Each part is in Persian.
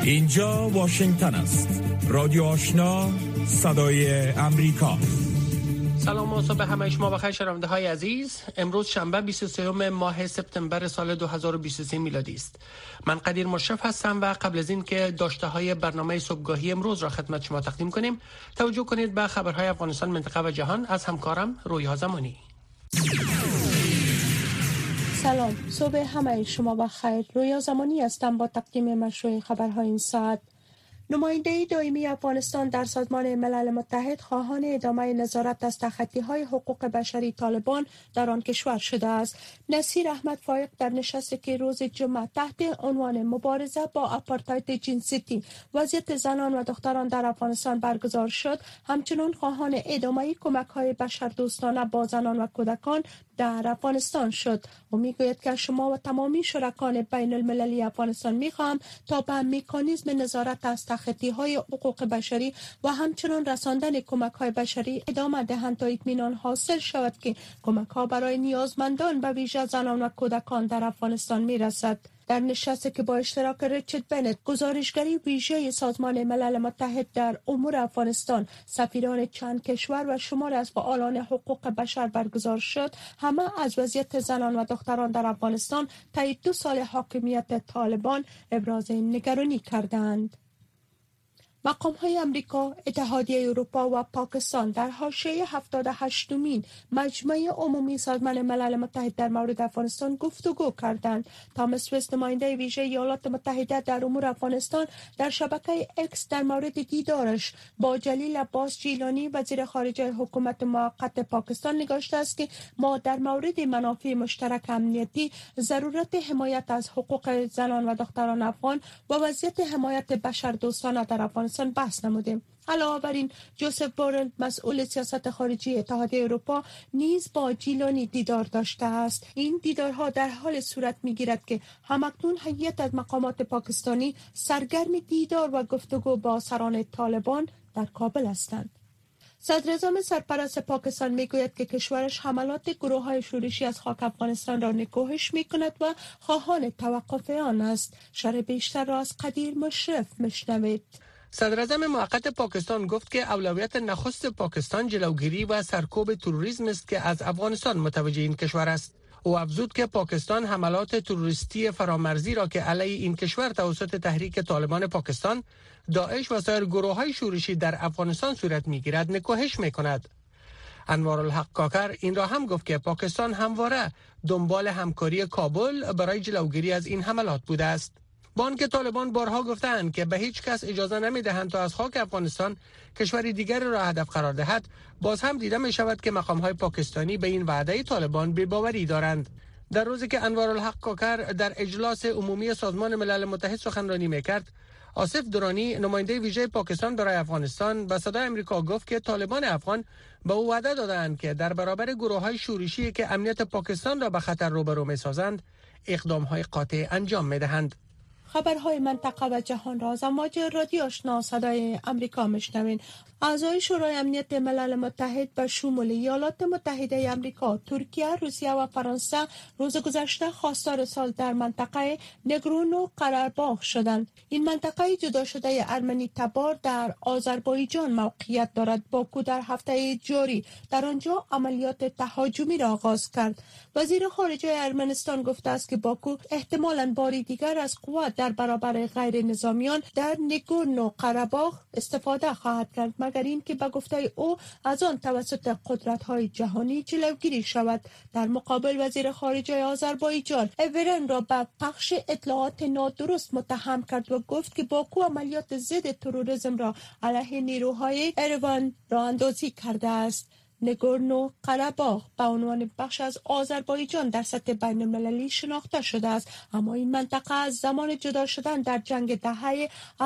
اینجا واشنگتن است. رادیو آشنا، صدای امریکا. سلام و صبح همه شما بخیر شنونده های عزیز. امروز شنبه 23 ماه سپتامبر سال 2023 میلادی است. من قدیر مشرف هستم و قبل از این که داشته های برنامه صبحگاهی امروز را خدمت شما تقدیم کنیم، توجه کنید به خبرهای افغانستان، منطقه و جهان از همکارم رویا زمانی. سلام، صبح همه شما بخیر. رویا زمانی هستم با تقدیم مشروع خبرهای این ساعت. نماینده دائمی افغانستان در سازمان ملل متحد خواهان ادامه نظارت از تخطی‌های حقوق بشری طالبان در آن کشور شده است. نصیر احمد فایق در نشستی که روز جمعه تحت عنوان مبارزه با آپارتاید جنسیتی وضعیت زنان و دختران در افغانستان برگزار شد، همچنین خواهان ادامه کمک‌های بشردوستانه با زنان و کودکان در افغانستان شد و میگوید که شما و تمامی شرکان بین المللی افغانستان میخوام تا به مکانیزم نظارت از تخطی‌های حقوق بشری و همچنین رساندن کمک‌های بشری ادامه دهند تا اطمینان حاصل شود که کمک‌ها برای نیازمندان به ویژه زنان و کودکان در افغانستان میرسد. در نشستی که با اشتراک ریچارد بنت، گزارشگری ویژه سازمان ملل متحد در امور افغانستان، سفیران چند کشور و شمار از فعالان حقوق بشر برگزار شد، همه از وضعیت زنان و دختران در افغانستان طی 2 سال حاکمیت طالبان ابراز نگرانی کردند. مقام‌های آمریکا، اتحادیه اروپا و پاکستان در حاشیه 78مین مجمع عمومی سازمان ملل متحد در مورد افغانستان گفتگو کردند. تامس وست، نماینده ویژه ایالات متحده در امور افغانستان، در شبکه اکس در مورد دیدارش با جلیل عباس جیلانی، وزیر خارجه حکومت موقت پاکستان، نگاشته است که ما در مورد منافع مشترک امنیتی، ضرورت حمایت از حقوق زنان و دختران افغان و وضعیت حمایت بشردوستانه در افغانستان بحث نمودیم. علاوه بر این، جوزف بورل، مسئول سیاست خارجی اتحادیه اروپا، نیز با جیلانی دیدار داشته است. این دیدارها در حال صورت می‌گیرد که همکنون هیئت از مقامات پاکستانی سرگرم دیدار و گفتگو با سران طالبان در کابل هستند. صدراعظم سرپرست پاکستان میگوید که کشورش حملات گروه‌های شورشی از خاک افغانستان را نکوهش می‌کند و خواهان توقف آن است. شرح بیشتر را از قدیر مشرف میشنوید. صدراعظم موقت پاکستان گفت که اولویت نخست پاکستان جلوگیری و سرکوب تروریسم است که از افغانستان متوجه این کشور است. او افزود که پاکستان حملات تروریستی فرامرزی را که علیه این کشور توسط تحریک طالبان پاکستان، داعش و سایر گروه‌های شورشی در افغانستان صورت می‌گیرد نکوهش می‌کند. انوارالحق کاکر این را هم گفت که پاکستان همواره دنبال همکاری کابل برای جلوگیری از این حملات بوده است. با آنکه طالبان بارها گفتند که به هیچ کس اجازه نمی‌دهند تا از خاک افغانستان کشوری دیگر را هدف قرار دهد، باز هم دیده می شود که مقام‌های پاکستانی به این وعده طالبان بی‌باوری دارند. در روزی که انوارالحق کاکر در اجلاس عمومی سازمان ملل متحد سخنرانی می‌کرد، آصف درانی، نماینده ویژه پاکستان برای افغانستان، به صدای آمریکا گفت که طالبان افغان به او وعده دادند که در برابر گروه‌های شورشی که امنیت پاکستان را به خطر روبرو می‌سازند، اقدام‌های قاطع انجام می‌دهند. خبرهای منطقه و جهان را از امواج رادیو آشنا صدای امریکا میشنوین. اعضای شورای امنیت ملل متحد به شمول ایالات متحده آمریکا، ترکیه، روسیه و فرانسه روز گذشته خواستار سال در منطقه نگورنو قره‌باغ شدند. این منطقه جدا شده ارمنی تبار در آذربایجان موقعیت دارد. باکو در هفته جاری در آنجا عملیات تهاجمی را آغاز کرد. وزیر خارجه ارمنستان گفته است که باکو احتمالاً باری دیگر از قوت در برابر غیر نظامیان در نگورنو قره‌باغ استفاده خواهد کرد، مگر اینکه به گفته او از آن توسط قدرت‌های جهانی جلوگیری شود. در مقابل، وزیر خارجه آذربایجان اورن را به پخش اطلاعات نادرست متهم کرد و گفت که باکو عملیات ضد تروریسم را علیه نیروهای اروان راه اندازی کرده است. نگورنو قره‌باغ به عنوان بخش از آذربایجان در سطح بین‌المللی شناخته شده است، اما این منطقه از زمان جدا شدن در جنگ دهه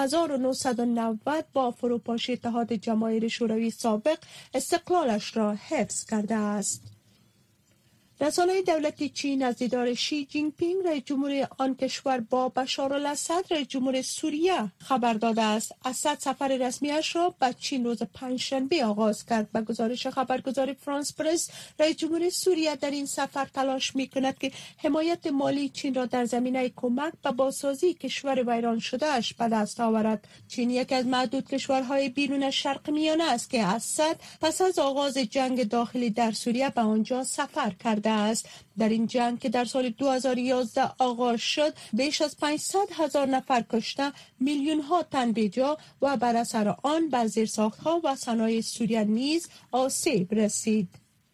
1990 با فروپاشی اتحاد جماهیر شوروی سابق استقلالش را حفظ کرده است. رسانه دولتی چین از دیدار شی جین پینگ رئیس جمهور آن کشور با بشار الاسد رئیس جمهور سوریه خبر داده است. اسد سفر رسمیش را به چین روز پنجشنبه آغاز کرد. به گزارش خبرگزاری فرانس پرس، رئیس جمهور سوریه در این سفر تلاش می‌کند که حمایت مالی چین را در زمینه کمک به بازسازی کشور ویران شده اش به دست آورد. چین یکی از معدود کشورهای بیرون شرق میانه است که اسد پس از آغاز جنگ داخلی در سوریه به آنجا سفر کرده است. در این جنگ که در سال 2011 آغاز شد، بیش از 500,000 نفر کشته، میلیون ها تن بیجا و بر اثر آن به زیرساخت‌ها و صنایع سوریه نیز آسیب رسید.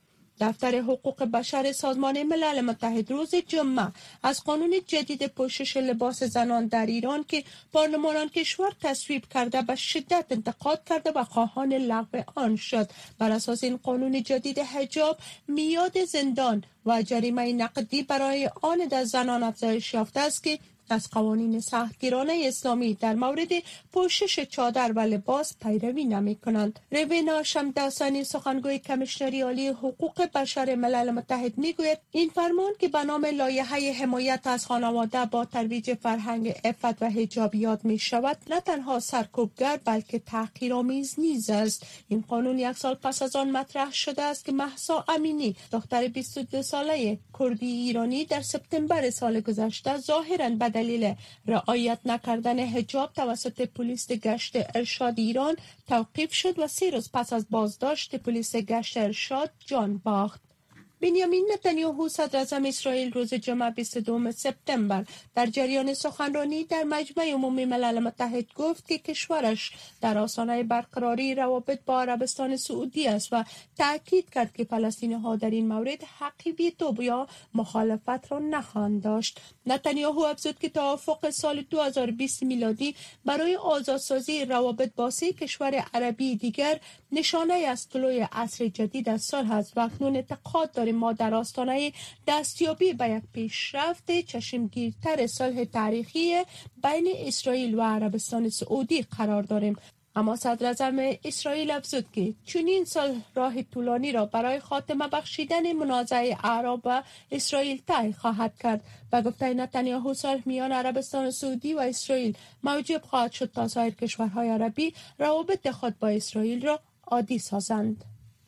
دفتر حقوق بشر سازمان ملل متحد روز جمعه از قانون جدید پوشش لباس زنان در ایران که پارلمان آن کشور تصویب کرده به شدت انتقاد کرده و خواهان لغو آن شد. بر اساس این قانون جدید حجاب، میاد زندان و جریمه نقدی برای آن در زنان افزایش یافته است که از قوانین سختگیرانه اسلامی در مورد پوشش چادر و لباس پیروی نمی کنند. روینا شمداسانی سخنگوی کمیشنری عالی حقوق بشر ملل متحد می گوید این فرمان که به نام لایحه حمایت از خانواده با ترویج فرهنگ عفت و حجاب یاد می شود، نه تنها سرکوبگر بلکه تحقیرآمیز نیز است. این قانون یک سال پس از آن مطرح شده است که مهسا امینی، دختر 22 ساله کردی ایرانی، در سپتامبر سال گذشته ظاهراً به دلیل رعایت نکردن حجاب توسط پلیس گشت ارشاد ایران توقیف شد و 3 روز پس از بازداشت پلیس گشت ارشاد جان باخت. بنیامین نتانیاهو صدر اعظم اسرائیل روز جمعه 22 سپتامبر در جریان سخنرانی در مجمع عمومی ملل متحد گفت که کشورش در آستانه برقراری روابط با عربستان سعودی است و تأکید کرد که فلسطینی‌ها در این مورد حق ویتو یا مخالفت را نخواهند داشت. نتانیاهو افزود که توافق سال 2020 میلادی برای آزادسازی روابط با 3 کشور عربی دیگر نشانه از طلوع عصر جدید از صلح است و اکنون اعتقاد داریم ما در آستانه دستیابی به یک پیشرفت چشمگیرتر صلح تاریخی بین اسرائیل و عربستان سعودی قرار داریم. اما صدر اعظم اسرائیل افزود که چنین صلح راه طولانی را برای خاتمه بخشیدن منازعه عرب و اسرائیل طی خواهد کرد. به گفته نتانیاهو، صلح میان عربستان سعودی و اسرائیل موجب خواهد شد تا سایر کشورهای عربی روابط خود با اسرائیل را عادی سازند.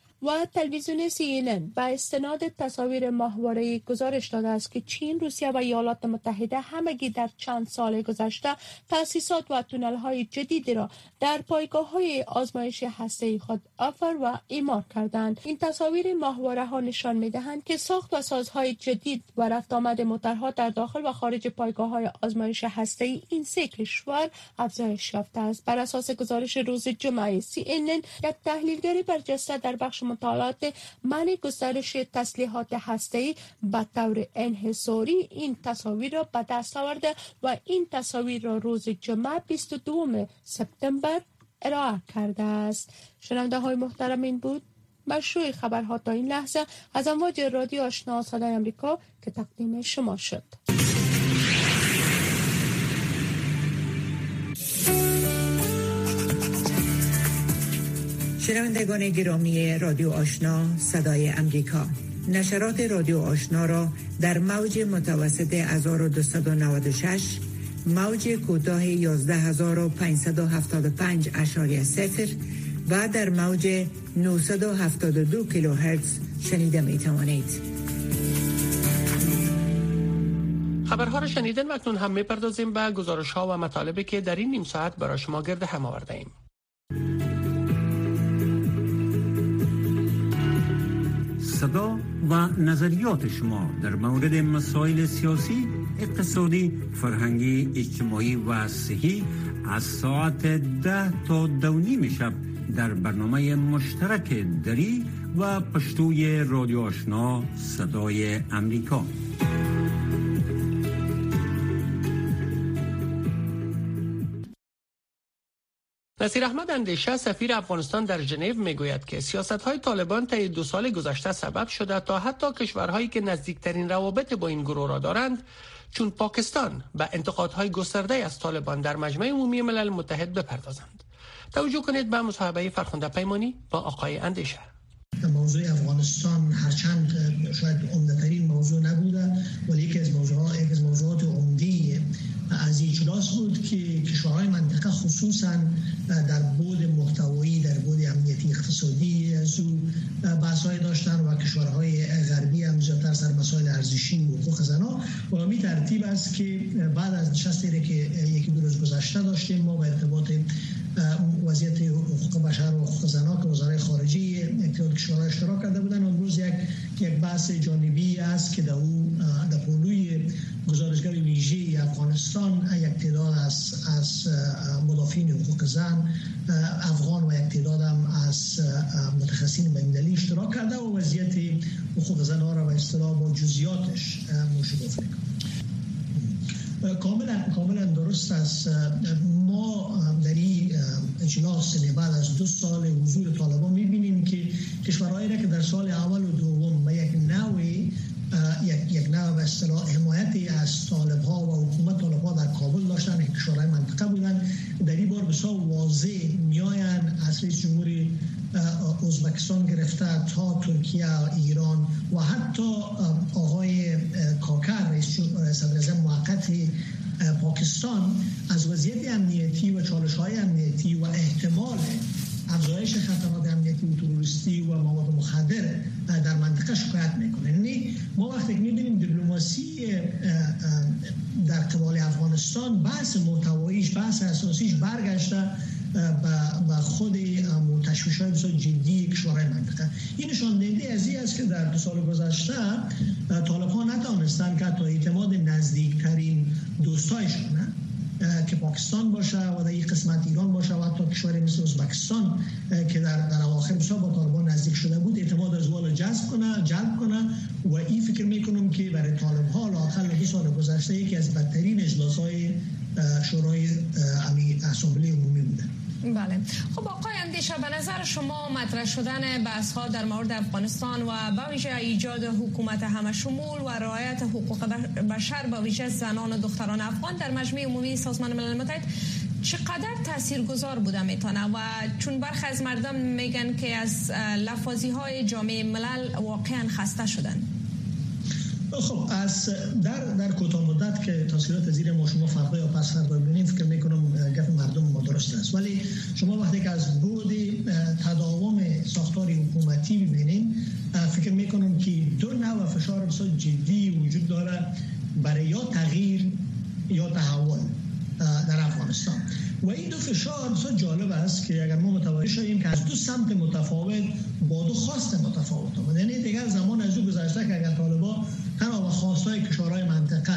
و تلویزیون CNN به استناد تصاویر ماهواره‌ای گزارش داده است که چین، روسیه و ایالات متحده همگی در چند سال گذشته تأسیسات و تونل‌های جدیدی را در پایگاه‌های آزمایش هسته‌ای خود آفر و اعمار کردند. این تصاویر ماهواره‌ها نشان می‌دهند که ساخت و سازهای جدید و رفت آمد موتورها در داخل و خارج پایگاه‌های آزمایش هسته‌ای این 3 کشور افزایش یافته است. بر اساس گزارش روز جمعه CNN، یک تحلیلگری برجسته در بخش مطالعات منع گسترش تسلیحات هسته‌ای به طور انحصاری این تصاویر را به دست آورده و این تصاویر را روز جمعه 22 سپتامبر ارائه کرده است. شنونده های محترم، این بود مشروع خبرها تا این لحظه از امواج رادیو آشنا صدای آمریکا که تقدیم شما شد. شنوندگان گرامی رادیو آشنا صدای امریکا، نشرات رادیو آشنا را در موج متوسط 1296، موج کوتاه 11575.0 و در موج 972 کیلوهرتز شنیده می توانید. خبرها را شنیدن و اکنون هم می‌پردازیم به گزارش‌ها و مطالبی که در این نیم ساعت برای شما گرد هم آورده ایم. صدا و نظریات شما در مورد مسائل سیاسی، اقتصادی، فرهنگی، اجتماعی و صحی از ساعت 10 تا 2:30 شب در برنامه مشترک دری و پشتوی رادیو آشنا صدای امریکا. نصیر احمد اندیشه، سفیر افغانستان در ژنو، میگوید که سیاست‌های طالبان طی 2 سال گذشته سبب شده تا حتی کشورهایی که نزدیکترین روابط با این گروه را دارند، چون پاکستان، به انتقادهای گسترده از طالبان در مجمع عمومی ملل متحد بپردازند. توجه کنید به مصاحبه فرخنده پیمانی با آقای اندیشه. موضوع افغانستان هرچند شاید عمده‌ترین موضوع نبوده ولی یکی از موضوعات عمده از اجلاس بود که کشورهای منطقه خصوصا در بعد محتوایی، در بعد امنیتی اقتصادی از او بحث‌های داشتن و کشورهای غربی هم زیادتر سر مسائل ارزشی و حقوق زنان و همین ترتیب است که بعد از نشستی که یکی دو روز گذشته داشتیم ما به ارتباط وضعیت حقوق بشر و حقوق زنان که وزارت خارجه اتحاد کشورها اشتراک کرده بودن امروز یک بحث جانبی است که در پولوی گزارشگر ویژه افغانستان یک تعداد از مدافعین حقوق زن افغان و یک تعداد هم از متخصصین بین‌المللی اشتراک کرده و وضعیت حقوق زنان را به اصطلاح با جزئیاتش مشخص می‌کنه. کاملا درست است. ما در این اجلاس بعد از 2 سال حضور طالبان می‌بینیم که کشورهایی را که در سال اول و دوم به یک نوع به اصطلاح حمایتی از طالب‌ها و حکومت طالب‌ها در کابل داشتن، کشورهای منطقه بودن، در این بار بسیار واضح میآین از رئیس جمهور ازبکستان گرفته تا ترکیه، ایران و حتی آقای کاکر صدر اعظم موقت پاکستان از وضعیت امنیتی و چالش‌های امنیتی و احتمال افزایش خطرات امنیتی و تروریستی و مواد مخدر در منطقه شکایت میکنه. یعنی ما وقتی می‌بینیم دیپلماسی در قبال افغانستان بحث محتواییش، بحث اساسیش برگشته به خود تشویش‌های بسیار جدی کشورهای منطقه. این نشان دهنده از این است که در 2 سال گذشته طالب‌ها نتوانستند که تا اعتماد نزدیکترین دوستایشان که پاکستان باشه و در این قسمت ایران باشه و حتی کشوری مثل ازبکستان که در اواخر بسیار با طالبان نزدیک شده بود اعتماد از والا جلب کنه و این فکر میکنم که برای طالب‌ها لااقل 2 سال گذشته یکی از بدترین اجلاس‌های شورای اسامبله عمومی بوده. بله. خب آقای اندیشه، به نظر شما مطرح شدن بحث‌ها در مورد افغانستان و به ویژه ایجاد حکومت همشمول و رعایت حقوق بشر به ویژه زنان و دختران افغان در مجمع عمومی سازمان ملل متحد چقدر تاثیرگذار بوده میتونه؟ و چون برخی از مردم میگن که از لفاظی‌های جامعه ملل واقعا خسته شدن. خب از در کوتاه مدت که تاثیرات زیر ما شما فردا یا پس فردا ببینیم فکر میکنم گپ مردم ما درست است، ولی شما وقتی که از بود تداوم ساختار حکومتی ببینیم فکر میکنم که 2 نوع فشار بسیار جدی وجود داره برای یا تغییر یا تحول در افغانستان و این 2 فشار بسیار جالب است که اگر ما متوجه شویم که از 2 سمت متفاوت با 2 خواست متفاوت آمده. یعنی دیگر زمان از او گذشته که اگر طالبان تنها به خواستهای کشورهای منطقه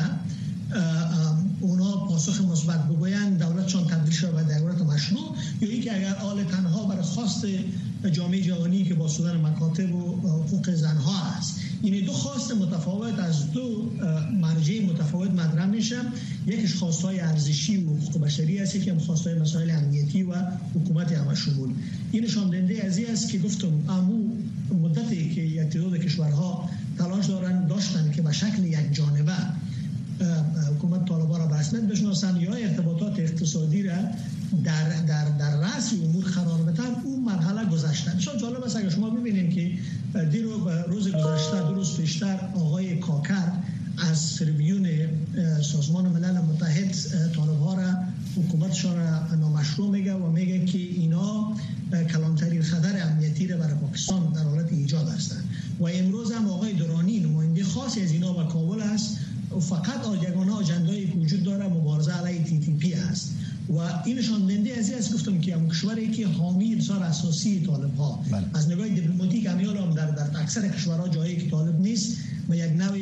اونا پاسخ مثبت بگویند دولتشان تبدیل شود به دولت مشروع، یا اینکه اگر آل تنها برای خواست جامعه جهانی که با سودن مکاتب و حقوق زنها است. این 2 خواست متفاوت از 2 مرجع متفاوت مطرح میشه. یکیش خواستهای ارزشی و حقوق بشری است، یکی هم خواستهای مسائل امنیتی و حکومت همشمول. این نشان دهنده از این است که گفتم امو مدتی که یک تعداد کشورها تلاش داشتن که به شکل یک جانبه حکومت طالبان را به رسمیت بشناسند یا ارتباطات اقتصادی را در رأس امور قرار بدن، اون مرحله گذشته. بسیار جالب است اگر شما ببینید که روز گذشته 2 روز پیشتر آقای کاکر از تریبیون سازمان ملل متحد طالب‌ها را حکومتشان را نامشروع میگه و میگه که اینا کلانترین خطر امنیتی را برای پاکستان در حالت ایجاد هستند و امروز هم آقای درانی نماینده خاصی از اینا به کابل است و فقط یگانه آجنده‌ای که وجود داره مبارزه علیه TTP است و این نشان دهنده از این است گفتم که هم کشوری که حامی بسیار اساسی طالب‌ها از نگاه دیپلماتیک هم در اکثر کشورها جایی که طالب نیست و یک نوع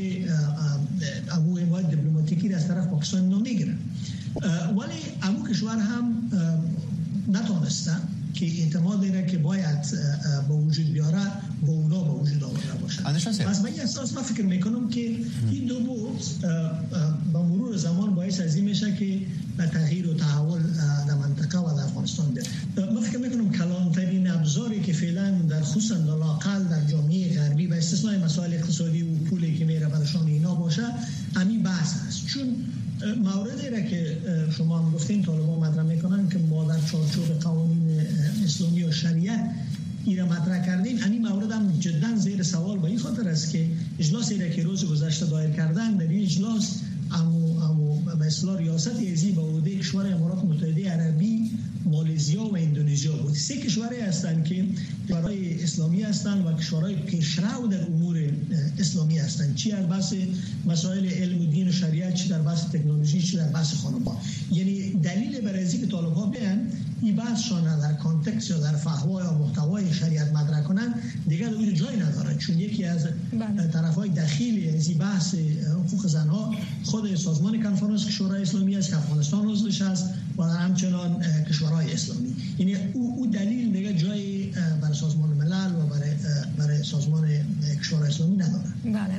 امو حمایت دیپلماتیکی از طرف پاکستان نمیگیرن، ولی امو کشور هم نتونسته که اعتمادی را که باید به وجود بیاره با اونا به وجود آورده باشه. پس به این اساس من فکر میکنم که این 2 بود با مرور زمان باعث از این میشه که تغییر و تحول در منطقه و در افغانستان بیاد. من فکر میکنم کلانترین ابزاری که فعلا در خصوصا لااقل در جامعه غربی به استثنای مسائل اقتصادی و پولی که میره برشان اینا باشه همین بحث است، چون موردی را که شما هم گفتین طالبان مطرح میکنن که ما در چارچوب قوانین اسلامی و شریعت ایره مطرح کردین. همین مورد هم جدا زیر سوال به این خاطر است که اجلاسی را که روز گذشته دایر کردن، در این اجلاس به اصطلاح ریاست ازی به عهده کشور امارات متحده عربی، مالزیا و اندونزیا بود. سه کشوری هستند که کشورهای اسلامی هستند و کشورهای پیشرو در امور اسلامی هستند، چی در بحث مسائل علم و دین و شریعت، چی در بحث تکنولوژی، چی در بحث خانوار. یعنی دلیل برای اینکه که طالب‌ها بیان این بحثشان در کانتکست یا در فحوا یا محتوای شریعت مطرح کنن دیگه اون جای نداره، چون یکی از طرف‌های دخیلی از این بحث حقوق زنها خود سازمان کنفرانس کشورهای اسلامی است که افغانستان عضوش است و همچنان کشورهای اسلامی. یعنی او دلیل دیگه جای برای سازمان ملل و برای سازمان کشورهای اسلامی نداره. بله.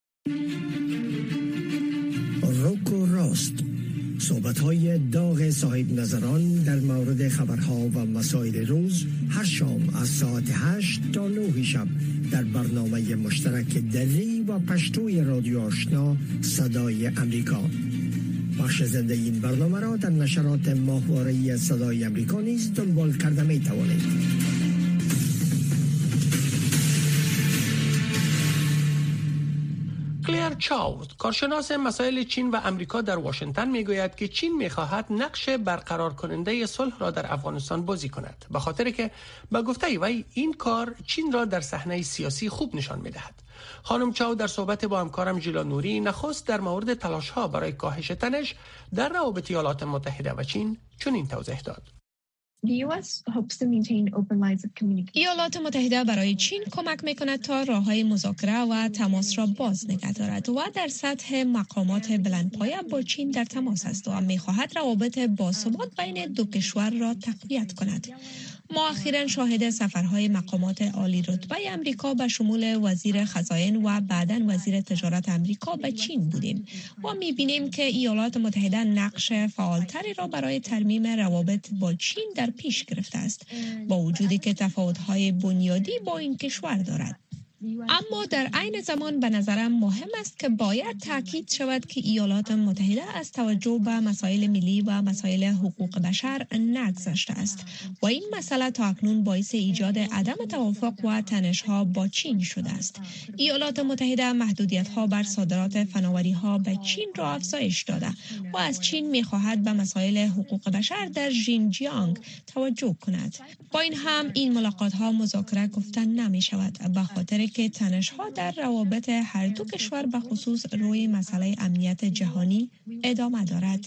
روک و راست، صحبت‌های داغ صاحب نظران در مورد خبرها و مسائل روز هر شام از ساعت 8 تا 9 شب در برنامه مشترک دری و پشتوی رادیو آشنا صدای امریکا. بخش زنده این برنامه را در نشرات ماهواره‌ای صدای امریکا نیز دنبال کرده می توانید. کلیر چاو، کارشناس مسائل چین و امریکا در واشنگتن میگوید که چین میخواهد نقش برقرار کننده صلح را در افغانستان بازی کند، به خاطر که به گفته وی این کار چین را در صحنه سیاسی خوب نشان میدهد. خانم چاو در صحبت با همکارم ژیلا نوری نخست در مورد تلاش‌ها برای کاهش تنش در روابط ایالات متحده و چین چنین توضیح داد. ایالات متحده برای چین کمک می‌کند تا راه‌های مذاکره و تماس را باز نگه دارد و در سطح مقامات بلندپایه با چین در تماس است و می‌خواهد روابط باثبات بین دو کشور را تقویت کند. ما اخیراً شاهد سفرهای مقامات عالی رتبه امریکا به شمول وزیر خزائن و بعداً وزیر تجارت امریکا به چین بودیم و می‌بینیم که ایالات متحده نقش فعالتری را برای ترمیم روابط با چین در پیش گرفته است، با وجودی که تفاوت‌های بنیادی با این کشور دارد. اما در عین زمان به نظرم مهم است که باید تاکید شود که ایالات متحده از توجه به مسائل ملی و مسائل حقوق بشر نگذشته است و این مسئله تا اکنون باعث ایجاد عدم توافق و تنش‌ها با چین شده است. ایالات متحده محدودیت‌ها بر صادرات فناوری‌ها به چین را افزایش داده و از چین می‌خواهد به مسائل حقوق بشر در ژینجیانگ توجه کند. با این هم این ملاقات‌ها مذاکره گفتن نمی‌شود به خاطر که تنش‌ها در روابط هر دو کشور به خصوص روی مسئله امنیت جهانی ادامه دارد.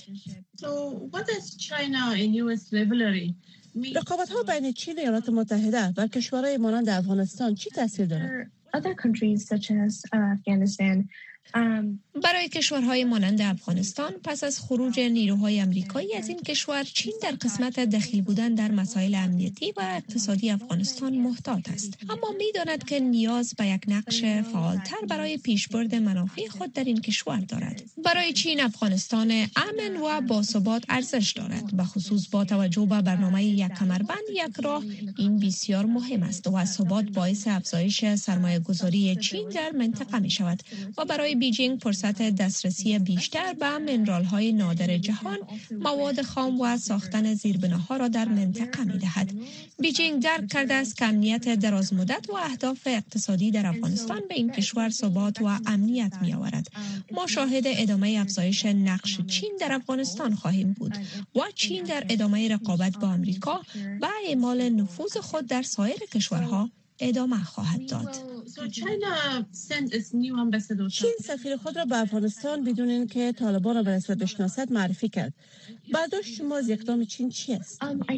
رقابت‌ها بین چین و ایالات متحده بر کشورهای مانند افغانستان چی تاثیر دارد؟ برای کشورهای مانند افغانستان پس از خروج نیروهای امریکایی از این کشور، چین در قسمت دخیل بودن در مسائل امنیتی و اقتصادی افغانستان محتاط است، اما می‌داند که نیاز به یک نقش فعالتر برای پیشبرد منافع خود در این کشور دارد. برای چین افغانستان امن و باثبات ارزش دارد، به خصوص با توجه به برنامه یک کمربند یک راه. این بسیار مهم است و ثبات باعث افزایش سرمایه‌گذاری چین در منطقه می‌شود و برای بیجینگ فرصت دسترسی بیشتر به منرال‌های نادر جهان، مواد خام و ساختن زیربناها را در منطقه می‌دهد. بیجینگ درک کرده است که امنیت درازمدت و اهداف اقتصادی در افغانستان به این کشور ثبات و امنیت می‌آورد. ما شاهد ادامه افزایش نقش چین در افغانستان خواهیم بود و چین در ادامه رقابت با آمریکا و اعمال نفوذ خود در سایر کشورها ادامه خواهد داد. چین سفیر خود را به افغانستان بدون اینکه طالبان را به رسمیت بشناسد معرفی کرد. برداشت شما از اقدام چین چی است؟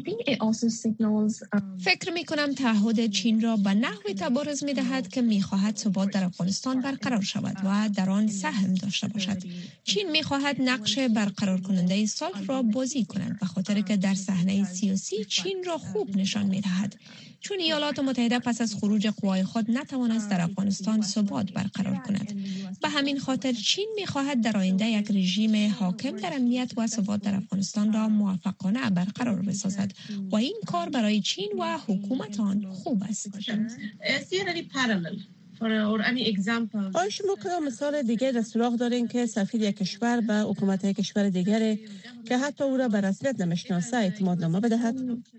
فکر می‌کنم تعهد چین را به نحوی تبارز می‌دهد که می‌خواهد ثبات در افغانستان برقرار شود و در آن سهم داشته باشد. چین می‌خواهد نقش برقرار کننده صلح را بازی کند، به خاطر که در صحنه سیاسی چین را خوب نشان می‌دهد. چون ایالات متحده پس از خروج قوای خود نتوانست در افغانستان ثبات برقرار کند. به همین خاطر چین می‌خواهد در آینده یک رژیم حاکم در امنیت و ثبات در افغانستان را موفقانه برقرار بسازد و این کار برای چین و حکومت آن خوب است. آیا شما کدام مثال دیگه در سراغ دارین که سفیر یک کشور به حکومت یک کشور دیگری که حتی او را به رسمیت نمیشناسه اعتماد نامه بدهد؟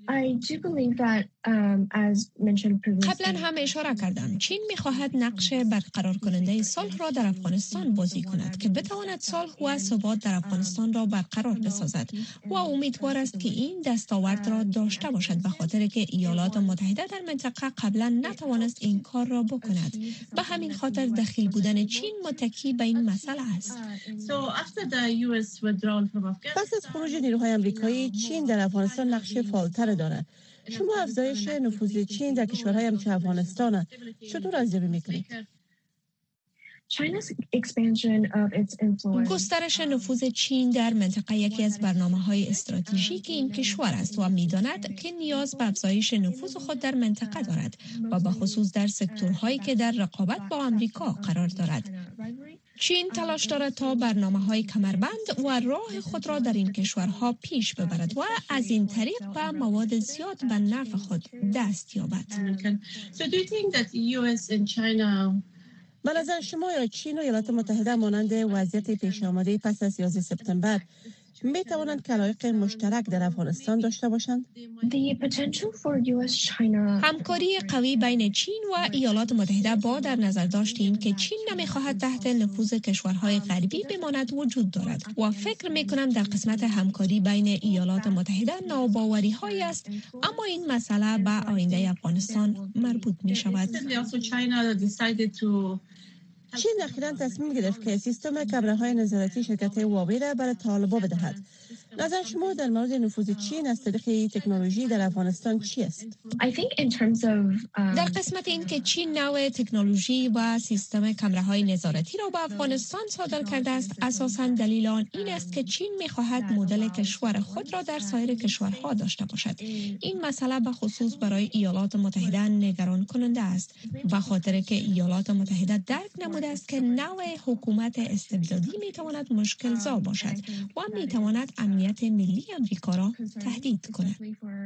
قبلا هم اشاره کردم چین می‌خواهد نقش برقرار کننده صلح را در افغانستان بازی کند که بتواند صلح و ثبات در افغانستان را برقرار بسازد و امیدوار است که این دستاورد را داشته باشد، به خاطر که ایالات متحده در منطقه قبلا نتوانست این کار را بکند. به همین خاطر دخیل بودن چین متکی به این مسئله است. پس از خروج نیروهای آمریکایی، چین در افغانستان نقش فعالتر دارد. شما افزایش نفوذ چین در کشورهای همچون افغانستان چطور ارزیابی میکنید؟ گسترش نفوذ چین در منطقه یکی از برنامه‌های استراتژیک این کشور است و می‌داند که نیاز به افزایش نفوذ خود در منطقه دارد و به خصوص در سکتورهایی که در رقابت با آمریکا قرار دارد. چین تلاش دارد تا برنامه‌های کمربند و راه خود را در این کشورها پیش ببرد و از این طریق به مواد زیاد به نفع خود دست یابد. به نظر شما یا چین و ایالات متحده مانند وضعیت پیش آمده پس از 11 سپتامبر می توانند کلایق مشترک در افغانستان داشته باشند؟ همکاری قوی بین چین و ایالات متحده با در نظر داشت این که چین نمی‌خواهد تحت نفوذ کشورهای غربی بماند وجود دارد و فکر می‌کنم در قسمت همکاری بین ایالات متحده ناباوری‌هایی است، اما این مسئله به آینده افغانستان مربوط می‌شود. چین اخیراً تصمیم گرفت که سیستم کامراهای نظارتی شرکت هواوی را برای طالبان بدهد. نظر شما در مورد نفوذ چین از طریق تکنولوژی در افغانستان چی است؟ در قسمت این که چین نوع تکنولوژی و سیستم کامراهای نظارتی را به افغانستان صادر کرده است، اساساً دلیل آن این است که چین می‌خواهد مدل کشور خود را در سایر کشورها داشته باشد. این مسئله به خصوص برای ایالات متحده نگران کننده است، به خاطر که ایالات متحده درک نموده است که نوع حکومت استبدادی می‌تواند مشکل زا باشد و می‌تواند امنیت ملی آمریکا را تهدید کند.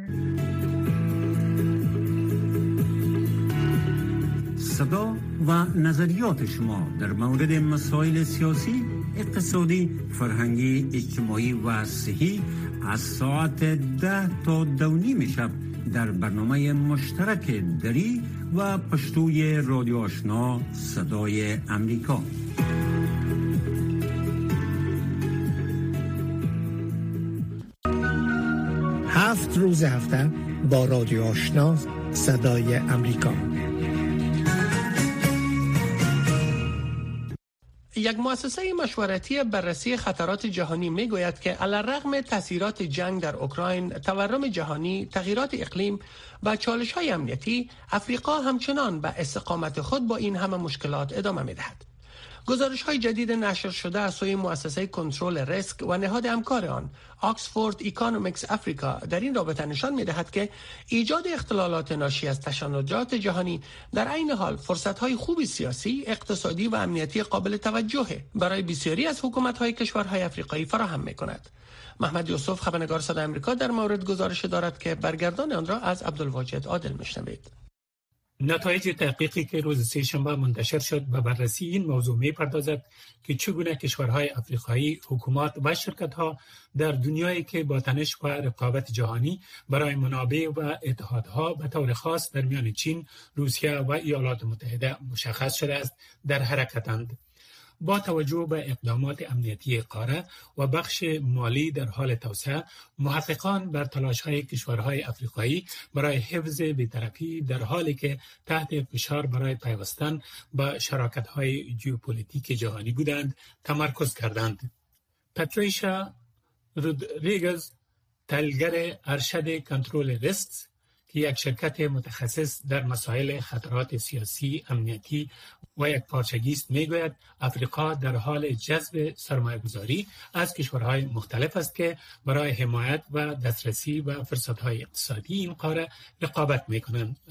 صدا و نظریات شما در مورد مسائل سیاسی، اقتصادی، فرهنگی، اجتماعی و صحی از ساعت 10 تا 2:30 شب در برنامه مشترک دری و پشتوی رادیو آشنا صدای امریکا. 7 روز هفته با رادیو آشنا صدای امریکا. یک مؤسسه مشورتی بررسی خطرات جهانی میگوید که علیرغم تاثیرات جنگ در اوکراین، تورم جهانی، تغییرات اقلیم و چالش‌های امنیتی، افریقا همچنان به استقامت خود با این همه مشکلات ادامه می‌دهد. گزارش‌های جدید نشر شده از سوی مؤسسه کنترل ریسک و نهاد همکار آن، آکسفورد اکونومیکس افریقا، در این رابطه نشان می‌دهد که ایجاد اختلالات ناشی از تشنجات جهانی در عین حال فرصت‌های خوبی سیاسی، اقتصادی و امنیتی قابل توجه برای بسیاری از حکومت‌های کشورهای افریقایی فراهم می‌کند. محمد یوسف، خبرنگار صدای آمریکا، در مورد گزارش دارد که برگردان آن را از عبدالواجد عادل می‌شنوید. نتایج تحقیقی که روز سه‌شنبه منتشر شد به بررسی این موضوع می‌پردازد که چگونه کشورهای افریقایی، حکومات و شرکت‌ها در دنیایی که با تنش و رقابت جهانی برای منابع و اتحادها به طور خاص در میان چین، روسیه و ایالات متحده مشخص شده است در حرکتند. با توجه به اقدامات امنیتی قاره و بخش مالی در حال توسعه، محققان بر تلاش‌های کشورهای افریقایی برای حفظ بی‌طرفی در حالی که تحت فشار برای پیوستن به شراکت‌های ژئوپلیتیک جهانی بودند، تمرکز کردند. پاتریشیا رودریگز، تحلیلگر ارشد کنترل ریسک که یک شرکت متخصص در مسائل خطرات سیاسی، امنیتی و یک پارچگی است، میگوید افریقا در حال جذب سرمایه‌گذاری از کشورهای مختلف است که برای حمایت و دسترسی و فرصت‌های اقتصادی این قاره رقابت می‌کنند.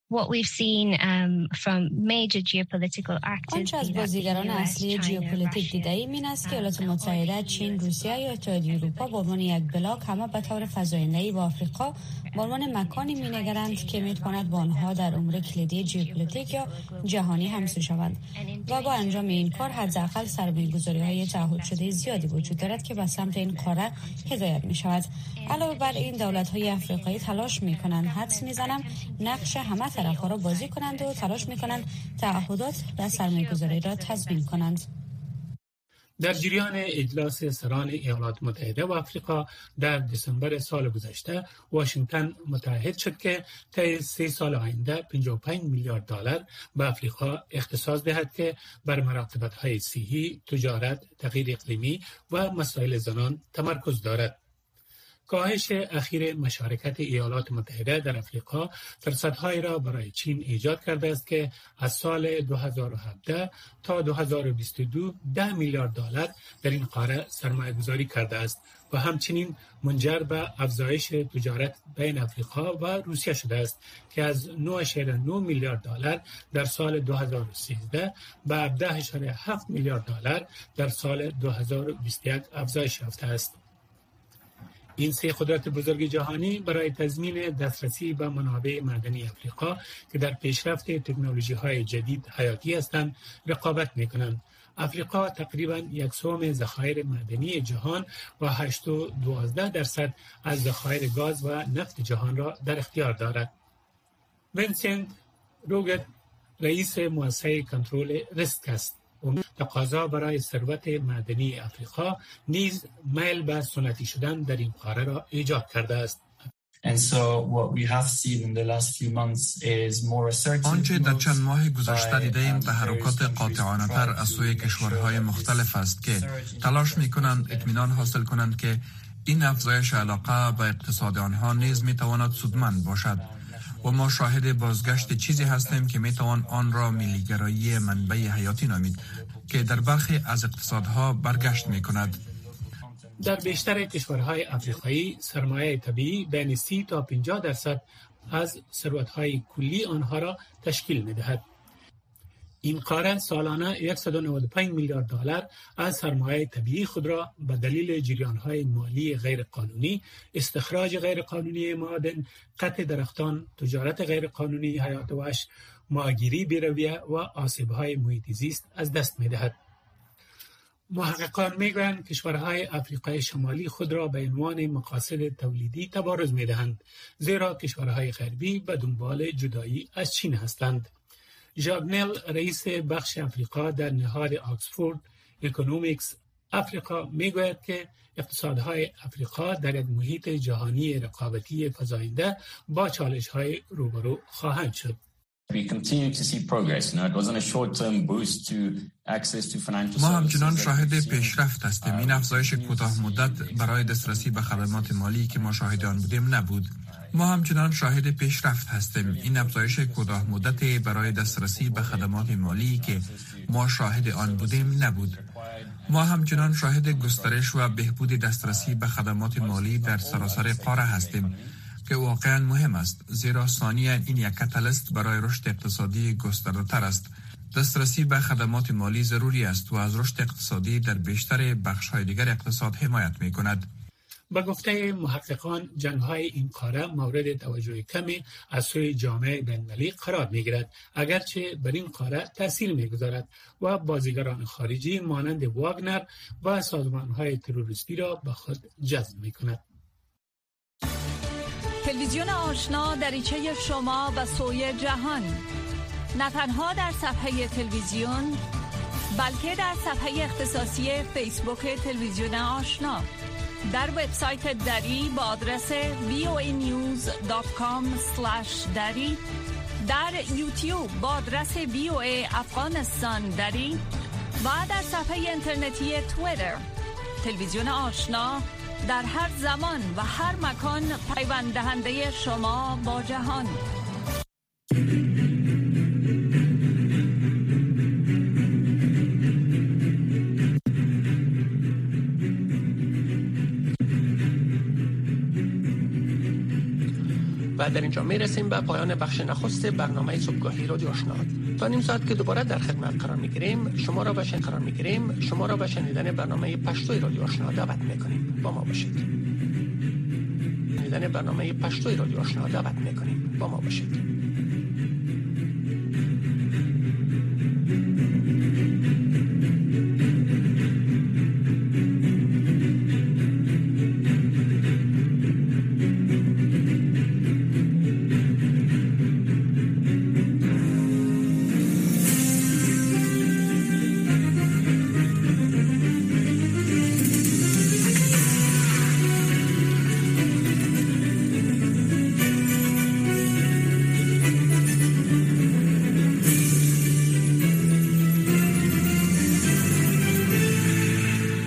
آنچه از بازیگران اصلی ژئوپلیتیک دیده‌ایم این است که ایالات متحده، چین، روسیه یا اتحادیه اروپا به عنوان یک بلاک همه به طور فزاینده‌ای با آفریقا به عنوان مکانی می‌نگرند که می‌تواند با آنها در امور کلیدی ژئوپلیتیک یا جهانی همسو شوند و با انجام این کار حداقل سرمایه‌گذاری‌های تعهد شده زیادی وجود دارد که به سمت این قاره هدایت می‌شود. علاوه بر این دولت‌های آفریقایی تلاش می‌کنند حدس می‌زنم نقش همه طرف‌ها را بازی کنند و تلاش می‌کنند تعهدات و سرمایه‌گذاری را تضمین کنند. در جریان اجلاس سران ایالات متحده و آفریقا در دسامبر سال گذشته واشنگتن متعهد شد که طی 3 سال آینده 55 میلیارد دلار به آفریقا اختصاص دهد که بر مراقبت‌های صحی، تجارت، تغییر اقلیمی و مسائل زنان تمرکز دارد. کاهش اخیر مشارکت ایالات متحده در آفریقا فرصت‌هایی را برای چین ایجاد کرده است که از سال 2017 تا 2022 10 میلیارد دلار در این قاره سرمایه‌گذاری کرده است و همچنین منجر به افزایش تجارت بین آفریقا و روسیه شده است که از 9.9 میلیارد دلار در سال 2013 به 17.7 میلیارد دلار در سال 2021 افزایش یافته است. این 3 قدرت بزرگ جهانی برای تضمین دسترسی به منابع معدنی آفریقا که در پیشرفت تکنولوژی‌های جدید حیاتی هستند رقابت می‌کنند. آفریقا تقریباً 1/3 ذخایر معدنی جهان و 8.12% از ذخایر گاز و نفت جهان را در اختیار دارد. وینسنت روگت رئیس مؤسسه کنترل ریسک است. تقاضا برای ثروت معدنی آفریقا نیز میل به سنتی شدن در این قاره را ایجاد کرده است. آنچه در چند ماه گذشته دیدیم تحرکات قاطعانه تر از سوی کشورهای مختلف است که تلاش می‌کنند اطمینان حاصل کنند که این افزایش علاقه به اقتصاد آنها نیز می‌تواند سودمند باشد و ما شاهد بازگشت چیزی هستیم که میتوان آن را ملی‌گرایی منبع حیاتی نامید که در برخی از اقتصادها برگشت میکند. در بیشتر کشورهای آفریقایی سرمایه طبیعی بین 30 تا 50% از ثروت‌های کلی آنها را تشکیل می‌دهد. این قاره سالانه 195 میلیارد دلار از سرمایه طبیعی خود را به دلیل جریان‌های مالی غیرقانونی، استخراج غیرقانونی معادن، قطع درختان، تجارت غیرقانونی حیات وحش، ماهیگیری بی‌رویه و آسیب‌های محیط زیست از دست می‌دهد. محققان می‌گویند کشورهای آفریقای شمالی خود را به عنوان مقاصد تولیدی تبارز می‌دهند، زیرا کشورهای غربی به دنبال جدایی از چین هستند. ژاگنل رئیس بخش آفریقا در نهاد آکسفورد اکونومیکس آفریقا میگوید که اقتصادهای آفریقا در یک محیط جهانی رقابتی فزاینده با چالش‌های روبرو خواهند شد. ما همچنان شاهد پیشرفت هستیم. این افزایش کوتاه مدت برای دسترسی به خدمات مالی که ما شاهد آن بودیم نبود. ما همچنان شاهد پیشرفت هستیم. این افزایش کوتاه مدت برای دسترسی به خدمات مالی که ما شاهد آن بودیم نبود. ما همچنان شاهد گسترش و بهبود دسترسی به خدمات مالی در سراسر قاره هستیم که واقعا مهم است، زیرا ثانیاً این یک کاتالیست برای رشد اقتصادی گسترده‌تر است. دسترسی به خدمات مالی ضروری است و از رشد اقتصادی در بیشتر بخش‌های دیگر اقتصاد حمایت می‌کند. به گفته محققان جنگ‌های این قاره مورد توجه کمی از سوی جامعه بین‌المللی قرار می‌گیرد، اگرچه بر این قاره تأثیر می‌گذارد و بازیگران خارجی مانند واگنر و سازمان‌های تروریستی را به خود جذب می‌کند. تلویزیون آشنا دریچه شما به سوی جهان، نه تنها در صفحه تلویزیون بلکه در صفحه اختصاصی فیسبوک تلویزیون آشنا، در وبسایت دری با آدرس voanews.com/dari، در یوتیوب با آدرس VOA افغانستان دری و در صفحه اینترنتی توییتر. تلویزیون آشنا در هر زمان و هر مکان پیوند دهنده شما با جهان. و در اینجا میرسیم به پایان بخش نخست برنامه صبحگاهی رادیو آشنا. تا نیم ساعت که دوباره در خدمت قرار میگیریم شما را به شنیدن برنامه پشتوی رادیو آشنا دعوت میکنیم. با ما باشید.